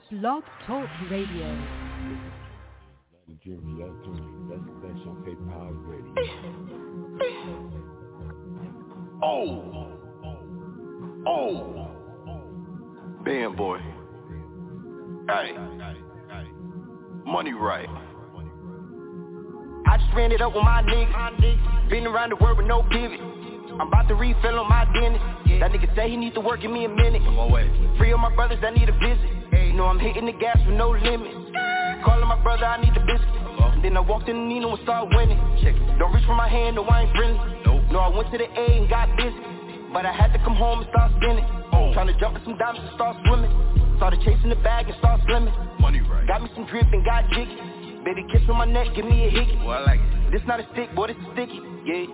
Blog Talk Radio. That's on paper how it's ready. Band boy. Hey. Money right. I just ran it up with my niggas. Been around the world with no pivot. I'm about to refill on my dentist. That nigga say he needs to work, give me a minute. On my way. Free of my brothers that need a visit. You know I'm hitting the gas with no limit. Calling my brother, I need the biscuit. And then I walked in the Nino and started winning. Don't reach for my hand, no I ain't friendly. No, I went to the A and got busy. But I had to come home and start spinning. Trying to jump in some diamonds and start swimming. Started chasing the bag and start slimming. Money right. Got me some drip and got jiggy. Baby kiss on my neck, give me a hickey. Well, I like it. This not a stick, boy, this is sticky. Yeah.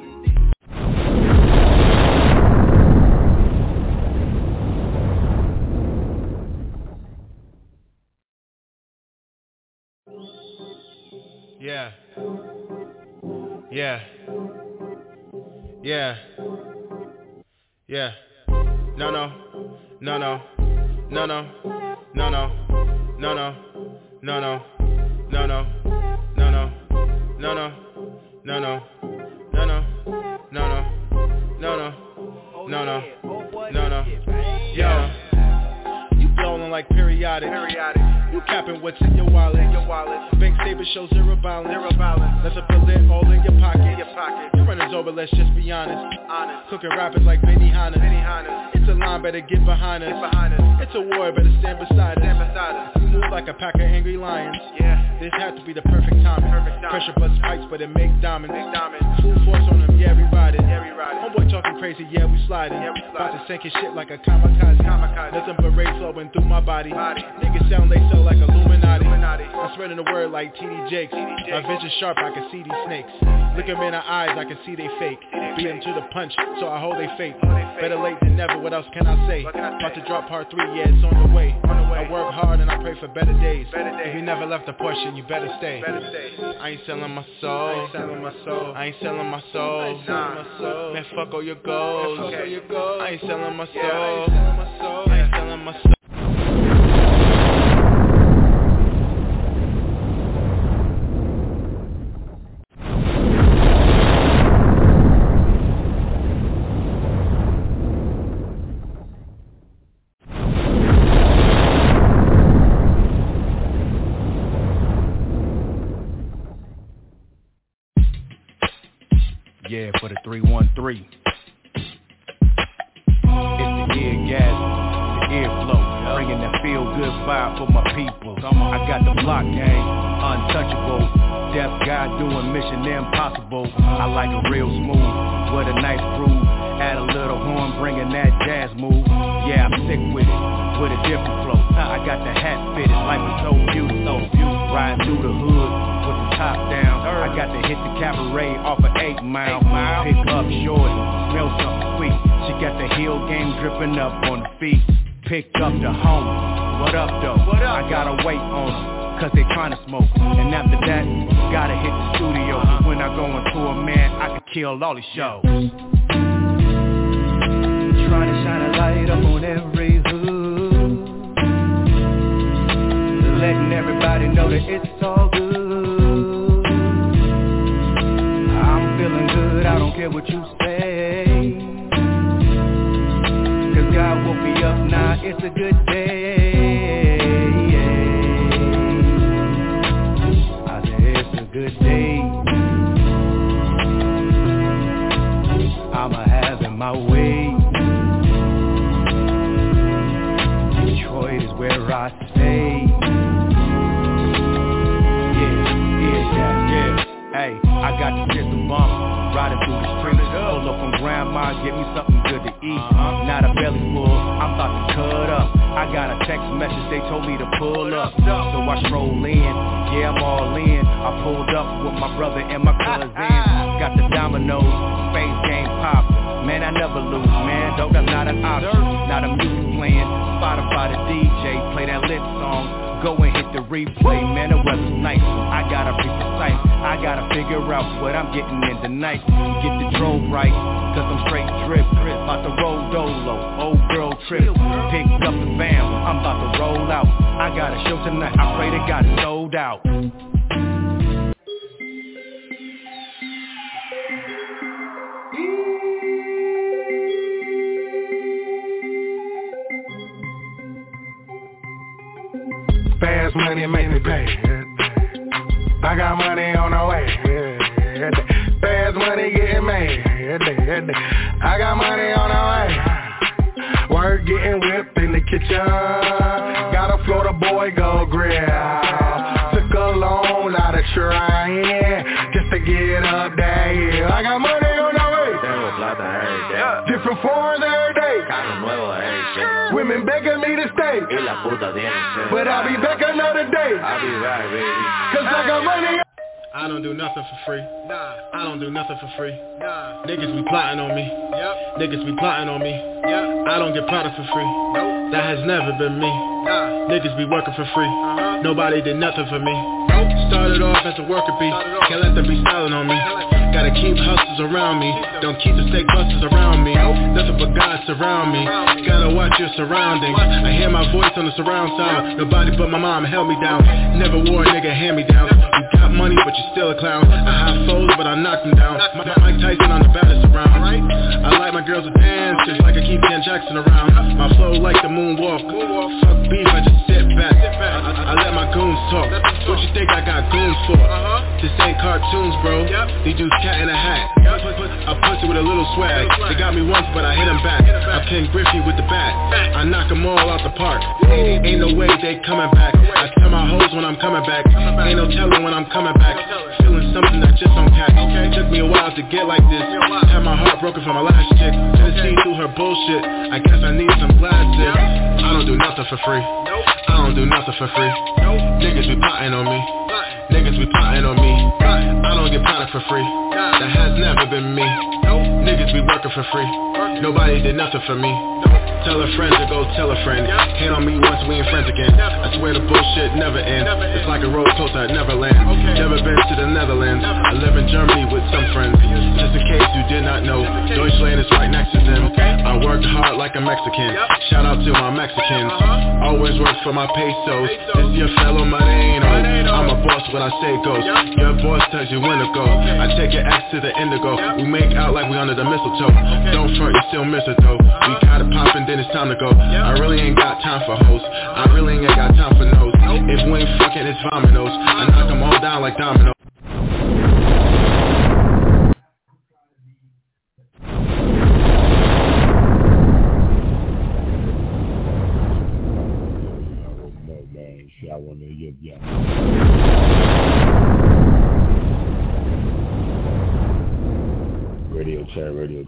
Yeah. Yeah. Yeah. Yeah. No, no. No, no. No, no. No, no. No, no. No, no. No, no. No, no. No, no. No, no. No, no. No, no. No, no. No, no. No, no. Yo. You blowing like periodic. You capping what's in your wallet. Bank statement shows zero balance. Let's put it all in your pocket. Your runners over, let's just be honest. Cooking rappers like Benny Hanna. It's a line, better get behind us. It's a war, better stand beside us. We move like a pack of angry lions. This had to be the perfect timing. Pressure bust pipes, but it make diamonds. Full force on them, yeah, we ride it. Homeboy talking crazy, yeah, we sliding. About to sink his shit like a kamikaze. Nothing but rays flowing through my body. Niggas sound they sell like Illuminati. I'm spreading the word like TD Jakes. My vision sharp, I can see these snakes. Look them in the eyes, I can see they fake. Beat them to the punch, so I hold they fate. Better late than never, what else can I say? About to drop part 3, yeah, it's on the way. I work hard and I pray for better days. If you never left the portion, you better stay. I ain't selling my soul. I ain't selling my soul. Man, fuck all your goals. I ain't selling my soul. I ain't selling my soul. Yeah, for the 313. It's the eargasm, the earflow, bringing that feel-good vibe for my people. I got the block gang, untouchable. Deaf guy doing mission impossible. I like it real smooth, with a nice groove. Add a little horn, bringing that jazz move. Yeah, I'm sick with it, with a different flow. I got the hat fitted, life is so beautiful. Riding through the hood with the top down. I got to hit the cabaret off of 8 Mile. Pick up short, smell something sweet. She got the heel game dripping up on the feet. Picked up the home. What up though? I gotta wait on them, cause they tryna smoke. And after that, gotta hit the studio. When I go on tour, man, I could kill all these shows. Trying to shine a light up on every hood, letting everybody know that it's all good. I'm feeling good, I don't care what you say, cause God woke me up, now it's a good day. I said it's a good day. I'ma have it my way. Detroit is where I stay. Hey, I got the system bump, riding through the streets. Pull up from grandma, get me something good to eat. Not a belly full, I'm about to cut up. I got a text message, they told me to pull up. So I stroll in, yeah, I'm all in. I pulled up with my brother and my cousin. Got the dominoes, space game pop. Man, I never lose, man, though that's not an option. Not a music playing, Spotify the DJ, play that lit song. Go and hit the replay, man, the weather's nice. I gotta be precise, I gotta figure out what I'm getting in tonight. Get the drove right, cause I'm straight drip. About to roll dolo, old girl trip. Picked up the fam, I'm about to roll out. I got a show tonight, I pray to God it's sold out. Fast money make me pay. I got money on the way. Fast money getting made. I got money on the way. Work getting whipped in the kitchen. Got a Florida boy go grill. Took a loan out of trying just to get up that hill. I got money on the way. Different forms every day. Women begging me to stay, but I'll be back another day. I'll be back, baby. Cause I got money. I don't do nothing for free. I don't do nothing for free. Niggas be plotting on me. Niggas be plotting on me. I don't get product for free. That has never been me. Niggas be working for free. Nobody did nothing for me. Started off as a worker bee. Can't let them be styling on me. Gotta keep hustlers around me. Don't keep the fake busters around me. Nothing but God surround me. Gotta watch your surroundings. I hear my voice on the surround sound. Nobody but my mom held me down. Never wore a nigga hand-me-down. You got money but you still a clown. I have foes but I knocked them down. Mike Tyson on the baddest around. I like my girls to dance just like I keep Ken Jackson around. My flow like the moonwalk. Fuck beef, I just sit back. I let my goons talk. What you think I got goons for? This ain't cartoons, bro. These dudes cat in a hat. I pussy with a little swag. They got me once but I hit them back. I'm Ken Griffey with the bat. I knock them all out the park. Ain't no way they coming back. I tell my hoes when I'm coming back. Ain't no telling when I'm coming back. Feeling something that just don't catch. Took me a while to get like this. Had my heart broken from my last chick. Couldn't see through her bullshit. I guess I need some plastic. I don't do nothing for free. I don't do nothing for free. Niggas be plotting on me. Niggas be plotting on me. I don't get product for free. That has never been me. Niggas be working for free. Nobody did nothing for me. Tell a friend to go tell a friend. Hate on me once we ain't friends again. I swear the bullshit never ends. It's like a roller coaster at Neverland. Never been to the Netherlands. I live in Germany with some friends. Just in case you did not know, Deutschland is right next to them. I worked hard like a Mexican. Shout out to my Mexicans. Always work for my pesos. This your fellow Moreno. I'm a boss, what I say goes. Your boss tells you when to go. I take your ex to the indigo. We make out like we under the mistletoe. Don't front, you still miss it though. We got it poppin', then it's time to go. I really ain't got time for hoes. I really ain't got time for no's. If we ain't fucking, it's vominos. I knock them all down like dominoes. I want to give y'all. Radio check. Radio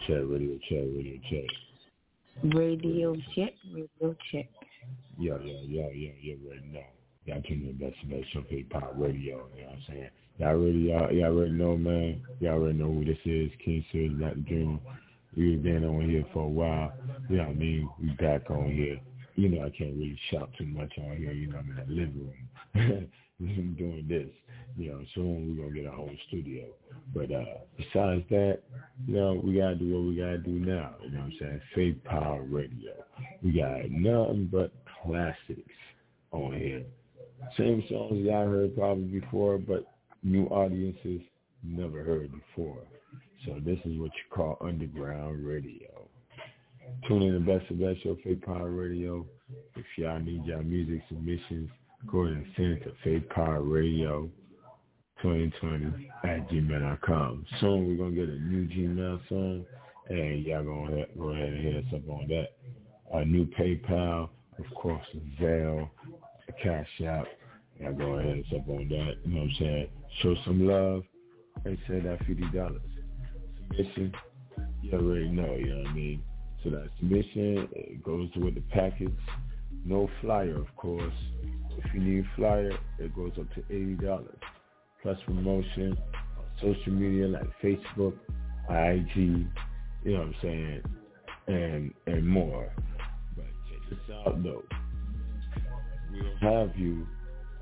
check. Yeah, right now. Y'all tuning in to Best Show Hip Hop Radio, you know what I'm saying? Y'all already know, man. Y'all already know who this is. King Sears, Black Dream. We've been on here for a while. You know what I mean? We back on here. You know, I can't really shout too much on here. You know, I'm in the living room. I'm doing this. You know, soon we're going to get our own studio. But besides that, you know, we got to do what we got to do now. You know what I'm saying? Faith Power Radio. We got nothing but classics on here. Same songs y'all heard probably before, but new audiences never heard before. So this is what you call underground radio. Tune in to Best of Best Show, Faith Power Radio. If y'all need y'all music submissions, go ahead and send it to Faith Power Radio 2020 at gmail.com. Soon we're going to get a new Gmail song, and y'all going to go ahead and hit us up on that. A new PayPal, of course, Zelle, Cash App. Y'all go ahead and hit us up on that. You know what I'm saying? Show some love and send that $50. Submission, you already know, you know what I mean? So that submission, it goes with the package. No flyer, of course. If you need flyer, it goes up to $80. Plus promotion on social media like Facebook, IG, you know what I'm saying, and more. But check this out, though. We'll have you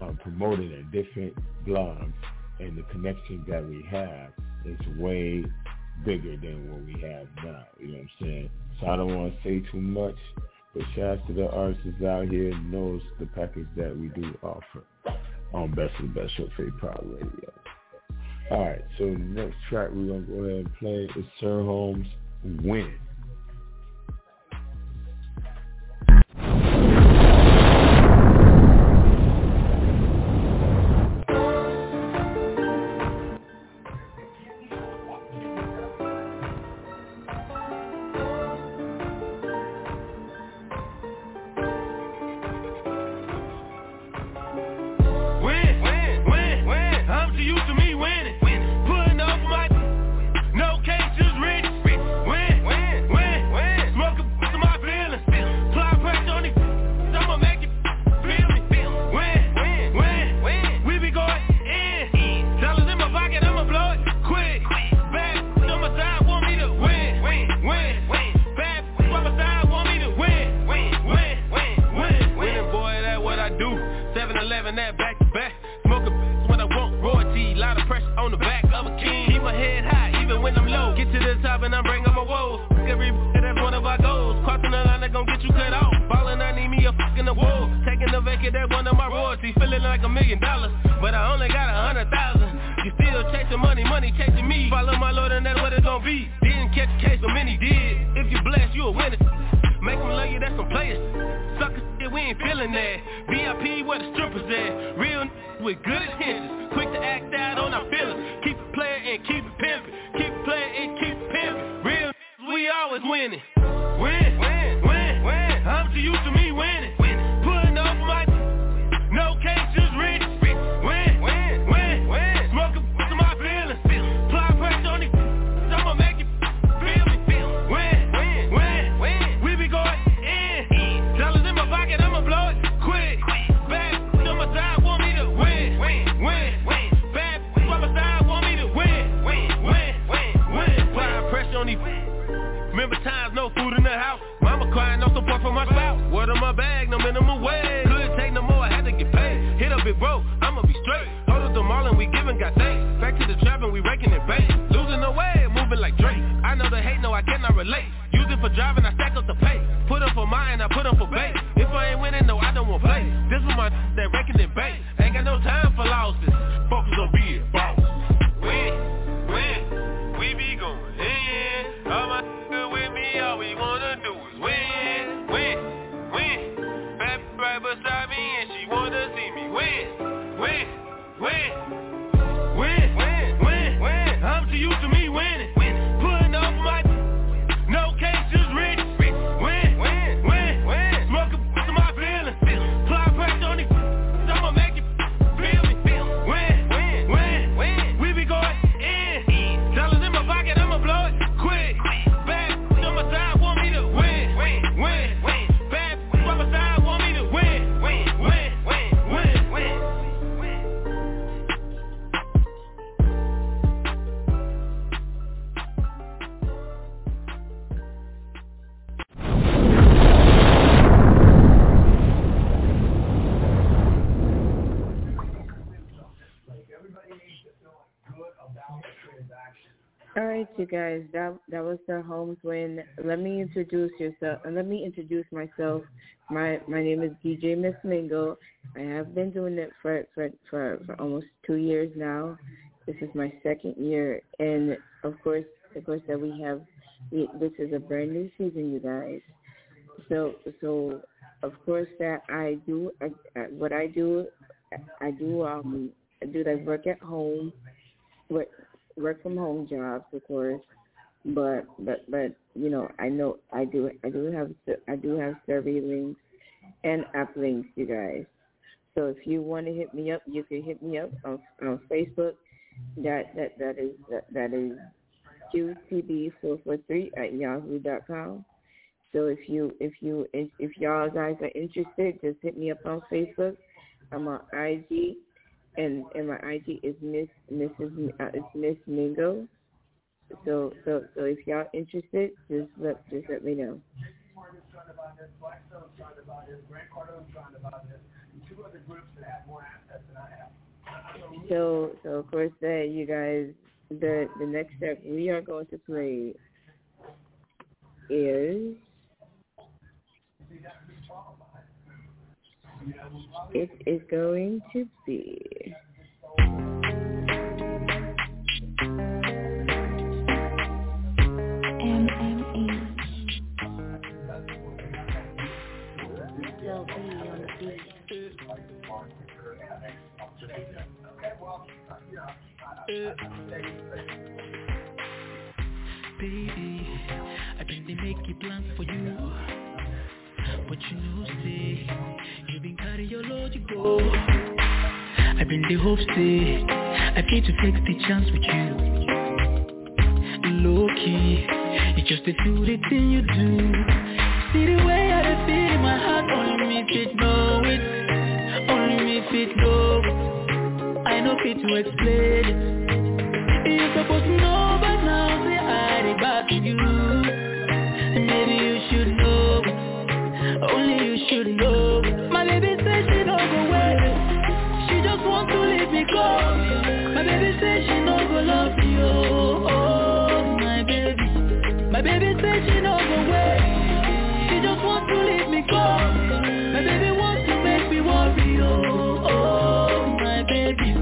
promoting at different blogs, and the connections that we have is way bigger than what we have now. You know what I'm saying? So I don't want to say too much, but shout out to the artists out here and knows the package that we do offer on Best of the Best Show Fake Power Radio. All right, so the next track we're going to go ahead and play is Sir Holmes' Win. All right, you guys, that was Sir Holmes' Win. Let me introduce myself. My name is DJ Miss Mingo. I have been doing it for almost 2 years now. This is my second year, and of course that this is a brand new season, you guys. So of course that I do like work at home, work from home jobs, of course, but you know, I do have survey links and app links, you guys. So if you want to hit me up, you can hit me up on Facebook. That is qtb443@yahoo.com. So if y'all guys are interested, just hit me up on Facebook. I'm on IG. And my IG is Miss Mingo. So if y'all interested, just let me know. So of course that you guys, the next step we are going to play is it is going to be Baby, I think they make it plans for you, but you know, say you've been cardiological. I been the hope, say I came to take the chance with you. Low key, you just to do the thing you do. See the way I feel in my heart, only me fit know it, only me fit know. I know fit to explain it. You're supposed to know, but now say I did back to you. And maybe you should know, only you should know. My baby says she don't go away, she just wants to leave me go. My baby says she don't go love you, oh my baby. My baby says she don't go away, she just wants to leave me go. My baby wants to make me worry, oh my baby.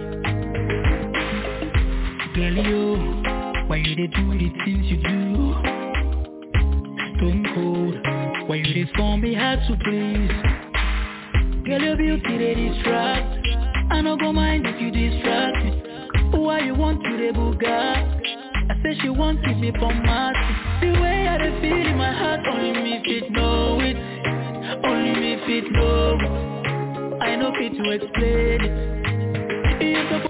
Girl, you, why you dey do the things you do? Stone cold, why you dey form me hard to please? Girl, your beauty they distract, I no go mind if you distract me. Why you want to the Bugatti? I say she won't keep me from Marty. The way I dey feel in my heart, only me fit know it, only me fit know. I know fit to explain it. You're supposed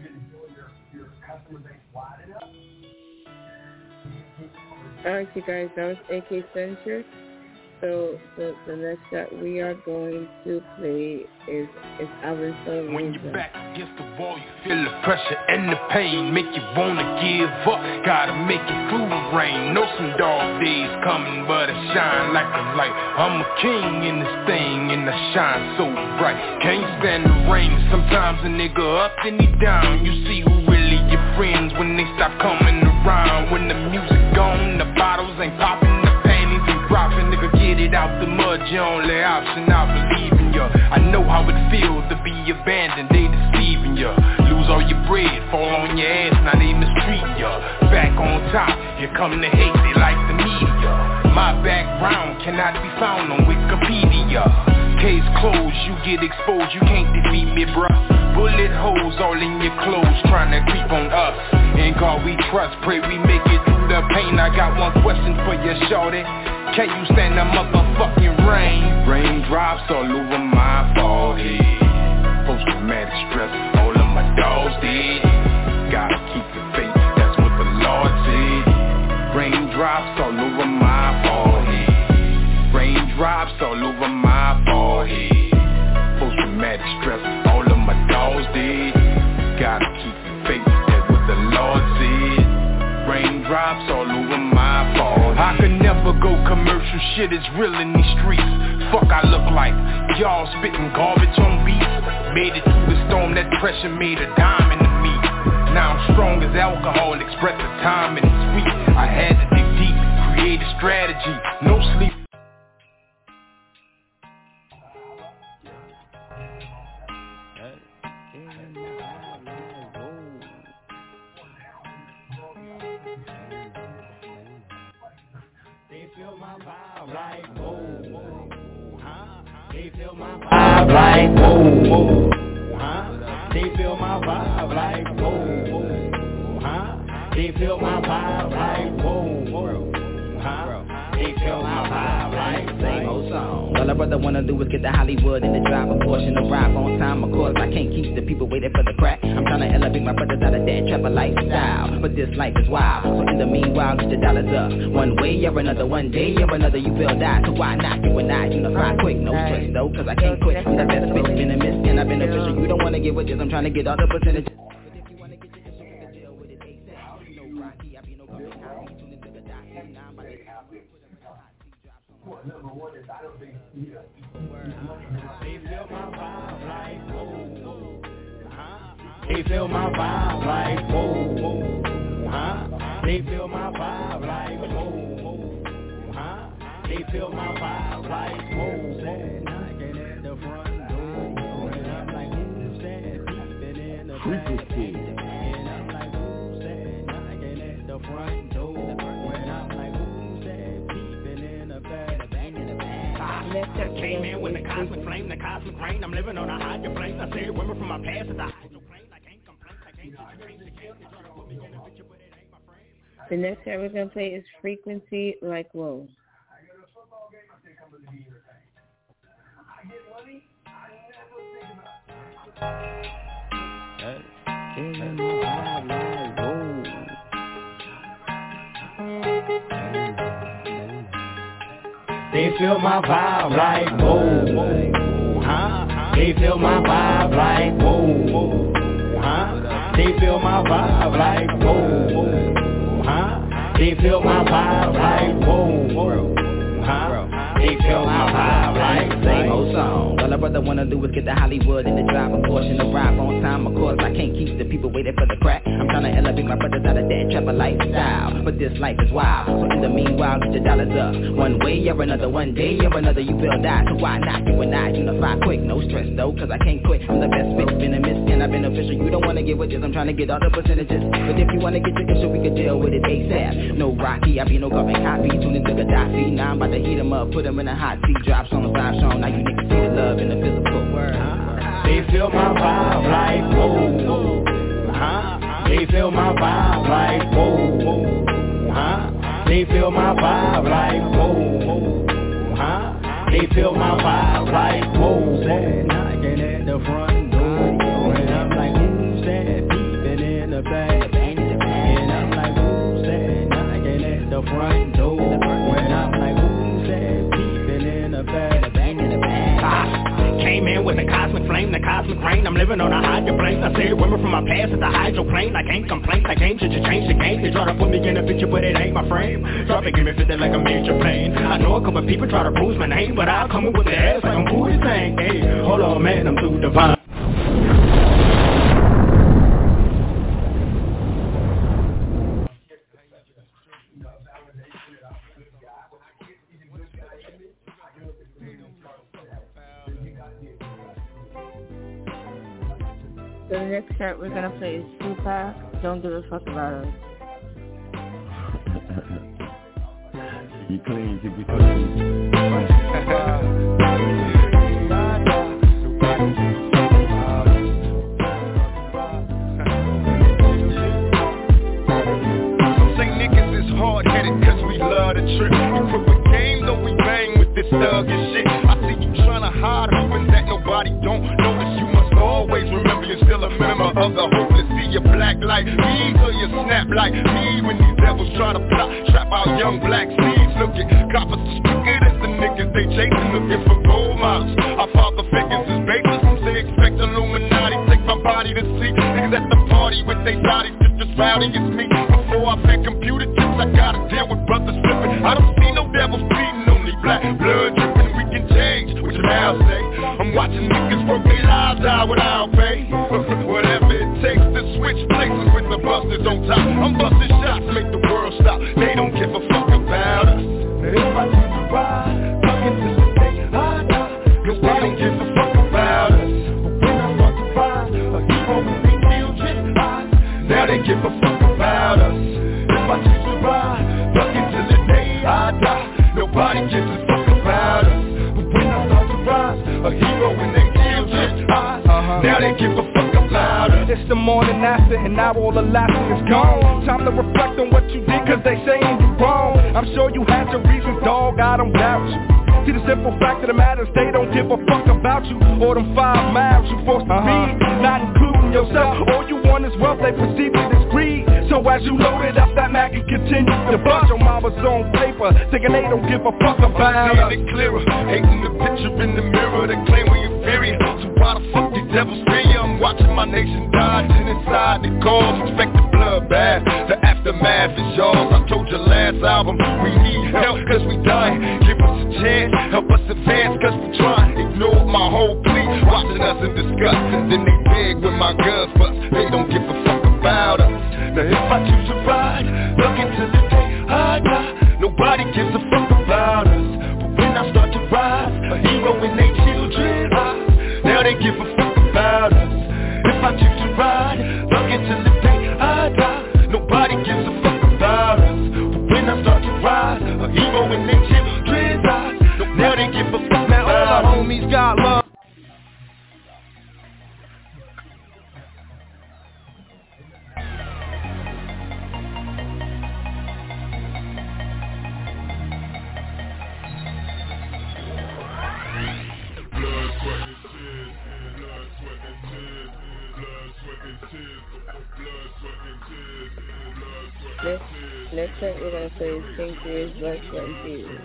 Alright, you guys, that was AK Center. So the next that we are going to play is Alvin Sullivan. When you're back against the wall, you feel the pressure and the pain, make you wanna give up. Gotta make it through the rain. Know some dark days coming, but I shine like a light. I'm a king in this thing, and I shine so bright. Can't stand the rain. Sometimes a nigga up, then he down. You see who really your friends when they stop coming around. When the music gone, the bottles ain't popping, the panties ain't dropping. Nigga, get it out the mud, your only option. I believe in ya. I know how it feels to be abandoned, they deceiving ya. Lose all your bread, fall on your ass, now they mistreating ya. Back on top, here come the hate, they like the media. My background cannot be found on Wikipedia. Case closed, you get exposed, you can't defeat me, bruh. Bullet holes all in your clothes, trying to creep on us. In God we trust, pray we make it through the pain. I got one question for you, shorty. Can you stand the motherfucking rain? Raindrops all over my forehead. Post-traumatic stress, all of my dogs dead. Gotta keep the faith, that's what the Lord said. Raindrops all over my forehead. Raindrops all over my forehead. Post-traumatic stress, all of my dogs dead. Gotta keep the faith, that's what the Lord said. Raindrops all over my forehead. I could never go commercial, shit is real in these streets. Fuck I look like, y'all spitting garbage on beats. Made it through the storm, that pressure made a diamond to me. Now I'm strong as alcohol, express the time and it's sweet. I had to dig deep, create a strategy, no sleep. like whoa, huh? They feel my vibe like whoa, huh? They feel my vibe like whoa, huh? They feel my vibe like whoa, huh? They feel my vibe like same old song. All a brother wanna do is get to Hollywood and the driver portion of ride on time. Of course, I can't keep the people waiting for the crack. I'm trying to elevate my brothers out of that trapper lifestyle, but this life is wild. So in the meanwhile, get the dollars up. One way or another, one day or another, you will die. So why not you and I unify quick? No stress though, cause I can't quit. I'm the best bitch, been a miss, and I've been official. You don't wanna get with this, I'm trying to get all the percentages. They feel my vibe They feel my vibe like whoa, huh? They feel my vibe like whoa, huh? They feel my vibe like whoa. Knocking at the front door, and I'm like, who's that? Peeping in the back, and I'm like, who's that? Knocking at the front door, and I'm like, who's that? Peeping in the back. Came in with the cosmic flame, the cosmic rain. I'm living on a higher plane. I said women from my past is a hydroplane. I can't complain. The next track we're gonna play is Frequency Like Whoa. They feel my vibe like whoa, huh? They feel my vibe like whoa, huh? They feel my vibe like whoa, huh? They feel my vibe like whoa, huh? They feel my vibe like same old song. All a brother wanna do is get to Hollywood and the drive a portion arrive on time. Of course, I can't keep the people waiting for the crack. I'm trying to elevate my brothers out of that trapper lifestyle. But this life is wild, so in the meanwhile, get your dollars up. One way or another, one day or another, you will die. So why not? You and I unify quick, no stress though, cause I can't quit. I'm the best bitch, been a miss, and I've been official. You don't wanna get with this, I'm trying to get all the percentages. But if you wanna get your issue, we can deal with it ASAP. No Rocky, I be no carbon copy, tune into Gaddafi. Now I'm about to heat him up, put him in a hot seat, drops on the 5 song. Now you niggas see the love in the physical word. They feel my vibe like whoa, huh? They feel my vibe like whoa, huh? They feel my vibe like whoa, huh? They feel my vibe like whoa. Knocking at the front door, and I'm like, who's that? Peeping in the back, and I'm like, who's that? Knocking at the front door, and I'm like, who's that? Peeping in the back. Came in with the cosmic flame, the cosmic rain. I'm living on a higher plane. I said women from my past is a hydroplane. I can't complain, like game should just change the game. They try to put me in a picture, but it ain't my frame. Drop it, give me 50 like a major plane. I know a couple people try to bruise my name, but I'll come in with the ass like I'm Booty Thing. Hey, hold on man, I'm too divine. So the next track we're gonna play is Tupac, Don't Give a Fuck About Us. You clean, keep it clean. Say niggas is hard-headed cause we love the trip. Equip a game though we bang with this thug and shit. I see you tryna hide hoping that nobody don't notice. You must always remember you're still a member of the hopeless. See you black like me till you snap like me. When these devils try to plot, trap out young black seeds. Look at coppers as crooked as the niggas they chasing. Looking for role models. Our father figures is baseless. They expect Illuminati take my body to see. Niggas at the party with they bodies just as rowdy as me. Before I met computer chips, I gotta deal with brothers flipping. I don't see no devils bleeding, only black blood dripping. We can change what your mouth say. I'm watching niggas work their lives out without pay. Whatever it takes to switch places with the busters on top. I'm busting shots, make the world stop. They don't give a fuck about us. If I choose to ride, fucking till the day I die. Cause they don't give a fuck about us. But when I start to rise, a hero when they feel just high. Now they give a fuck about us. If I choose to ride, fucking till the day I die. Nobody gives a fuck about us. But when I start to rise, a hero when they feel just high. Now they give a fuck about us. It's the morning after and now all the laughter is gone. Time to reflect on what you did cause they saying you wrong. I'm sure you had your reasons, dog, I don't doubt you. See the simple fact of the matter is they don't give a fuck about you. Or them 5 miles you forced to read, not including yourself. All you want is wealth, they perceive it as greed. So as you load it up, that Mac can continue to bust your mama's on paper, thinking they don't give a fuck about us. Seeing it clearer, hating the picture in the mirror, they claim we inferior. So why the fuck these devils fear you? I'm watching my nation die, and inside the cause, expect the bloodbath. The aftermath is yours. I told you last album, we need help cause we dying. Give us a chance, help us advance cause we trying. Ignore my whole plea, watching us in disgust, and then they beg with my guns, but they don't give a fuck about us. Now if I choose to ride, look into the day I die, nobody gives a fuck about us. But when I start to rise, a hero in their children's eyes, now they give a fuck about us. If I choose to ride, look into the day I die, nobody gives a fuck about us. But when I start to rise, a hero in their children's eyes, now they give a fuck about us. Now all our homies got love. Next track we're gonna play is King Tears, Blood, Sweat, and Tears.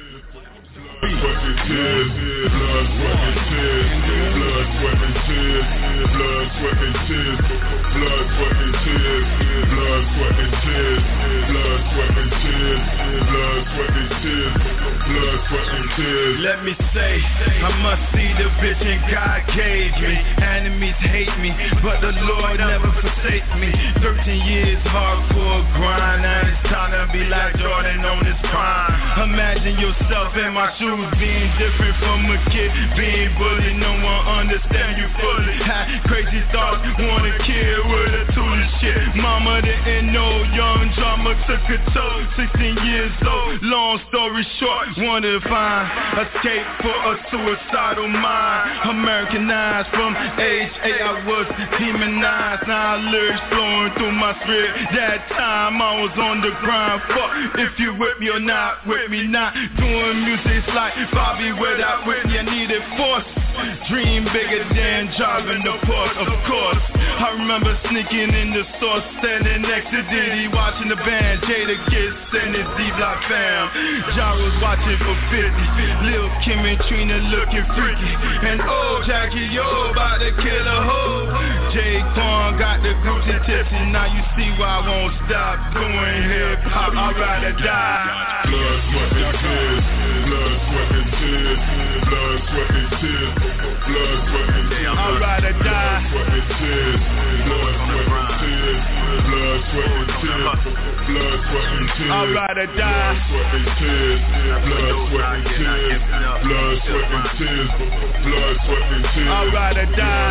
Blood, sweat, and tears, blood, sweat, and tears, blood, sweat, and tears, blood, sweat, and tears, blood, sweat, and tears, blood, sweat, and tears, blood, sweat, and tears, blood, sweat, and tears, blood, sweat, and tears. Let me say, I must see the vision God gave me. Enemies hate me, but the Lord never forsake me. 13 years hardcore grind, now it's time to be like Jordan on his prime. Imagine yourself in my shoes, being different from a kid, being bullied, no one understand you fully. Had crazy thoughts, wanna kill with a tool shit. Mama didn't know, young drama took a toll. 16 years old, long story short, wanted to find escape for a suicidal mind. Americanized from age 8, I was demonized. Now lyrics flowing through my spirit. That time I was on the grind. Fuck if you with me or not, with me not. Doing music's like Bobby without Whitney, I needed force. Dream bigger than driving the Porsche, of course. I remember sneaking in the store, standing next to Diddy, watching the band, Jada Kiss and his D-Block fam. John was watching for 50, Lil Kim and Trina looking freaky, and old Jackie Yo about to kill a hoe. Jay Quan got the Gucci tipsy, now you see why I won't stop doing hip-hop, I'd rather die. Blood, sweat, and tears, blood, sweat, and tears, blood, sweat, and tears, blood, sweat, and tears, I'd rather die. Blood, sweat, and tears, blood, sweat, and tears, blood, sweat, and tears, blood, sweat, and tears, I'd rather die. Blood, sweat, and tears, blood, sweat, and tears, blood, sweat, and tears, blood, sweat, and tears, I'd rather die.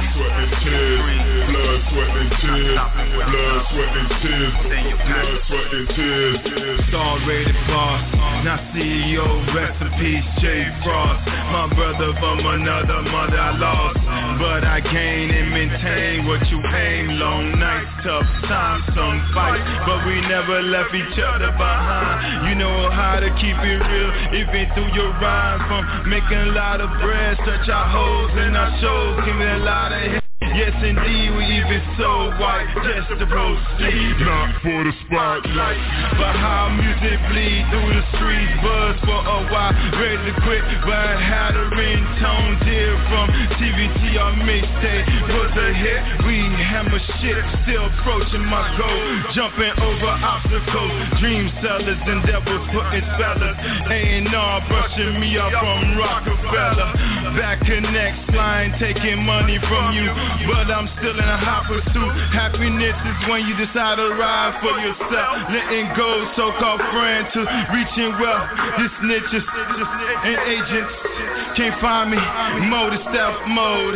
Blood, sweat, and tears, blood, sweat, and tears, blood, sweat, and tears, Star rated boss, now CEO, rest in peace, Jay Frost. My brother from another mother I lost, but I gain and maintain what you aim. Long nights, tough times, some fights, but we never left each other behind. You know how to keep it real, even through your rhymes. From making a lot of bread, stretch our hoes in our shows, give me a lot of hits. Yes indeed, we even so white just to proceed. Not for the spotlight, but how music bleed through the streets. Buzz for a while, ready to quit, but had a ringtone dear from TVT or mixtape. Was a hit, we hammer shit, still approaching my goal. Jumping over obstacles, dream sellers and devils putting spellers. A&R brushing me up from Rockefeller. Back connects, flying, taking money from you, but I'm still in a hot pursuit. Happiness is when you decide to ride for yourself, letting go so-called friend to reaching wealth. This snitches and agents can't find me. Mode is stealth mode.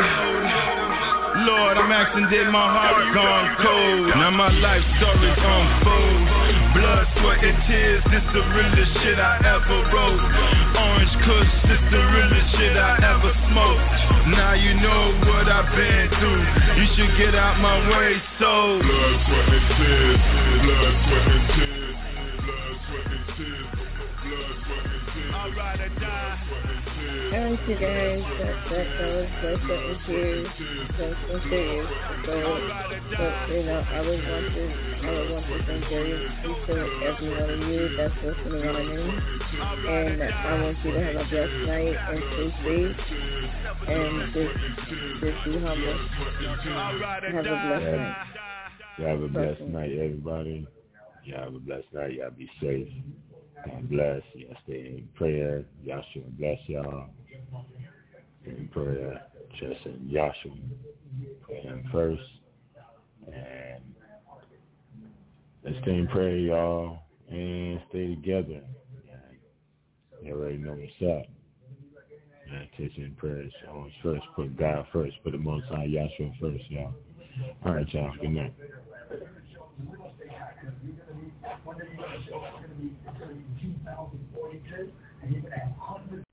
Lord, I'm asking, did my heart gone cold? Now my life story's unfold. Blood, sweat, and tears, this the realest shit I ever wrote. Orange Kush, this the realest shit I ever smoked. Now you know what I've been through, you should get out my way, so blood, sweat, and tears, blood, sweat, and tears, blood, sweat, and tears, blood, sweat, and tears, I'd rather die. Alright, you guys, that was Blood, Sweat, and Tears. That's so serious. So, you know, I would want to thank each and every one of you that's listening on in. And I want you to have a blessed night and stay safe. And just be humble. Have a blessed night. Y'all have a blessed night, everybody. Y'all have a blessed night. Y'all be safe. God bless. Y'all stay in prayer. Y'all should bless y'all. In prayer. trusting Yahshua, put him first, and let's stay in prayer, y'all, and stay together. You already know what's up. Meditation and prayers always first. Put God first. Put the Most High Yahshua first, y'all. All right, y'all. Good night.